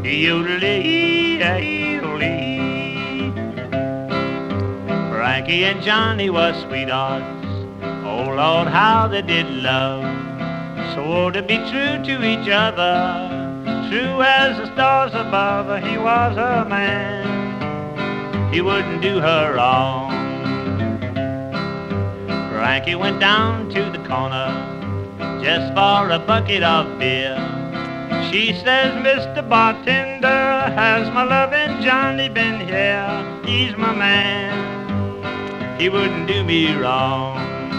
Yodelee. Frankie and Johnny was sweethearts. Oh Lord, how they did love. Swore to be true to each other, true as the stars above. He was a man, he wouldn't do her wrong. Frankie went down to the corner just for a bucket of beer. She says, Mr. Bartender, has my loving Johnny been here? He's my man, he wouldn't do me wrong.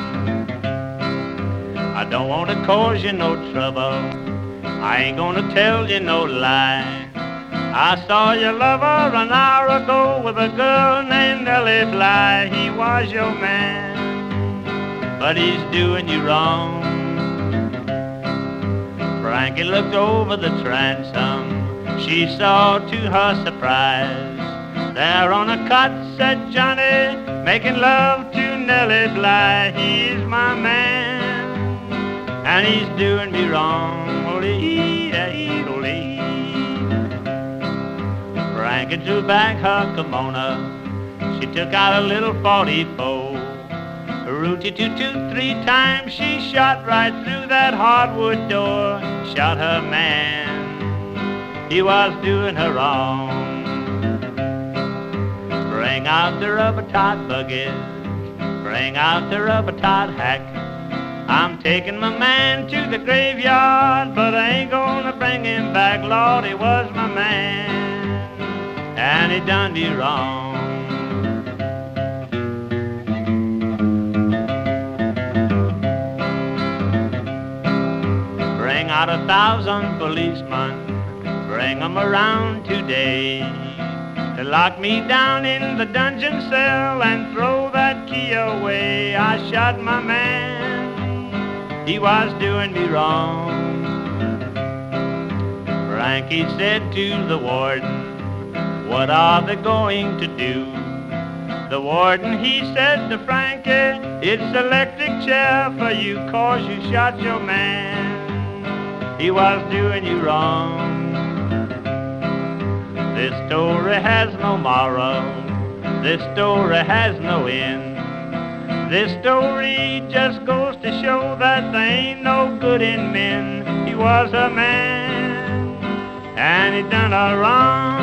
I don't want to cause you no trouble, I ain't gonna tell you no lie. I saw your lover an hour ago with a girl named Nellie Bly. He was your man, but he's doing you wrong. Frankie looked over the transom, she saw to her surprise, there on a cot sat Johnny, making love to Nellie Bly. He's my man, and he's doing me wrong. Frankie threw back her kimono, she took out a little 44. Rooty-toot-toot 3 times she shot right through that hardwood door. Shot her man, he was doing her wrong. Bring out the rubber-tied buggy, bring out the rubber-tied hack. I'm taking my man to the graveyard, but I ain't gonna bring him back. Lord, he was my man, and he done me wrong. Bring out 1,000 policemen, bring 'em around today, to lock me down in the dungeon cell and throw that key away. I shot my man, he was doing me wrong. Frankie said to the warden, what are they going to do? The warden, he said to Frankie, it's electric chair for you, 'cause you shot your man, he was doing you wrong. This story has no moral, this story has no end. This story just goes to show that there ain't no good in men. He was a man, and he done her wrong.